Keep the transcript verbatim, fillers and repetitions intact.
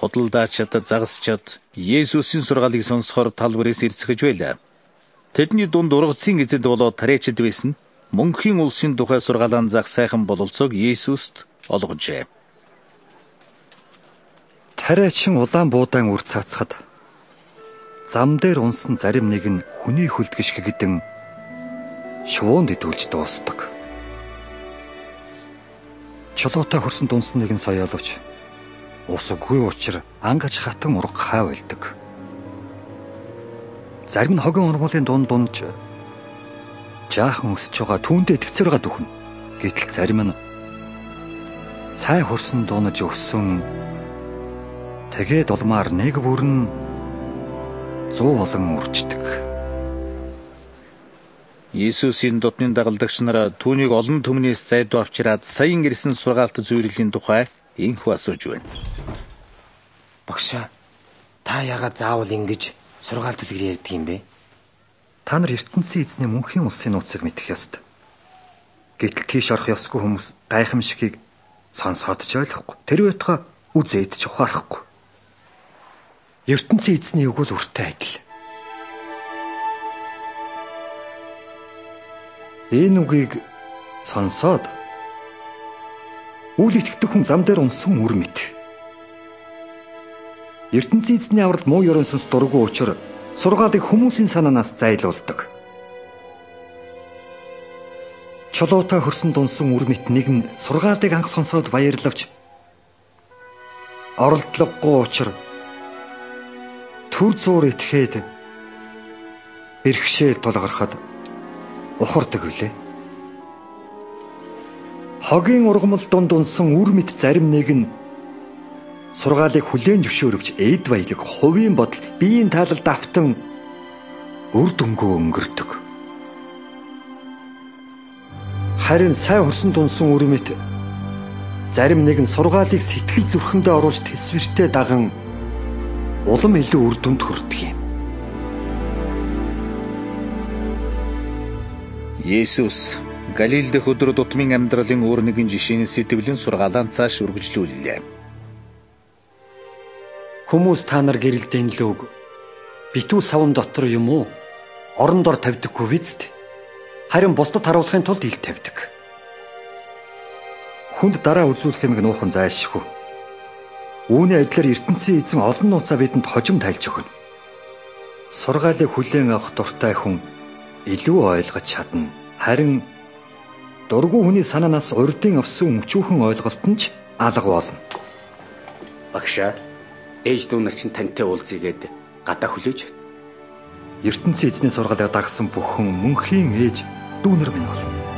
худалдаачид, загасчид Есүсийн сургаалыг сонсохоор талбарээс ирцгэж байлаа. Тэдний дунд ургацын эзэд болоод тариачид байсан мөнхийн улсын тухай сургаалаан зах сайхан бололцоог Есүст олгожээ. Тариачин улаан буудаан үр цацхад зам дээр унсан зарим нэг нь хүний хөлд гიშгэгдэн шувуунд идүүлж дуустдаг. Чулуутай хөрсөн дунсан нэг нь соёоловч ус үгүй учраа ангаж хатан урга хаа байлдаг. Зарим нь хогон ургуулын дунд дундж жаахан өсөж байгаа түүндээ тэгцэр байгаа дөхнө. Гэтэл зарим нь сайн хөрсөн дуунаж өссөн тэгээд улмаар нэг бүрэн зүү болон үрждэг. Есүсийн дотны дагалдагч нар түүнийг олон түмнээс зайдуу авчираад саяхан ирсэн сургаалт зөвлөлийн тухай инхүү асууж байна. Багшаа, та яагаад заавал ингэж сургаалт үлгэр ярьдаг юм бэ? Та нар ертөнцийн эзний мөнхийн улсын нууцыг мэдэх ёстой. Гэтэл тийш орох ёсгүй хүмүүс гайхамшигыг сонсоод ч ойлгохгүй. Тэр байтугай үзээд ч ухаарахгүй. ертөнцийн эзний үг бол үртэй адил. Энэ үгийг сонсоод үл итгэдэг хүн зам дээр унсан үр мэт. ертөнцийн эзний авралт муу ёрон сүнс дургүй учраас сургаалыг хүмүүсийн санаанаас зайлуулдаг. Чулуутай хөрсөн дунсан үр мэт нэг нь сургаалыг анх сонсоод баярлавч оролдлогогүй учраас төр зуур итгээд бэрхшээл тулгархад ухардаг үлээ. Хогийн ургамал дунд унсан үр мэт зарим нэг нь сургаалыг хүлээн зөвшөөрөвч эд баялаг хувийн бодол биеийн таалал давтан үр дүнгөө өнгөрдөг. Харин сайн хөрсөн дунсан үр мэт зарим нэг нь сургаалыг сэтгэл зүрхэндээ оруулж тэсвэртэй даган улам илүү үр дүнд хүрдэг юм. Есүс Галил дэх өдөр тутмын амьдралын өөр нэгэн жишээний сэтгэлэн сургаалаан цааш үргэлжлүүллээ. Хүмүүс та нар гэрэлдэн лүг битүү савн дотор юм уу? Орон дор тавьдаггүй биз дээ. Харин бусдад харуулахын тулд ил тавьдаг. Хүнд дараа үзүүлэх юмг нуухан зайлшгүй. Үүний адилаар ертөнцийн эзэн олон нууцаа бидэнд хожим тайлж өгнө. Сургаалыг хүлээн авах дуртай хүн илүү ойлгож чадна. Харин дургүй хүний санаанаас урдын авсан өчүүхэн ойлголт нь ч алга болно. Багшаа, ээж дүү нар чинь тантай уулзъя гэд гадаа хүлээж байна. ертөнцийн эзний сургаалыг дагсан бүхэн мөнхийн ээж дүүнэр минь болно.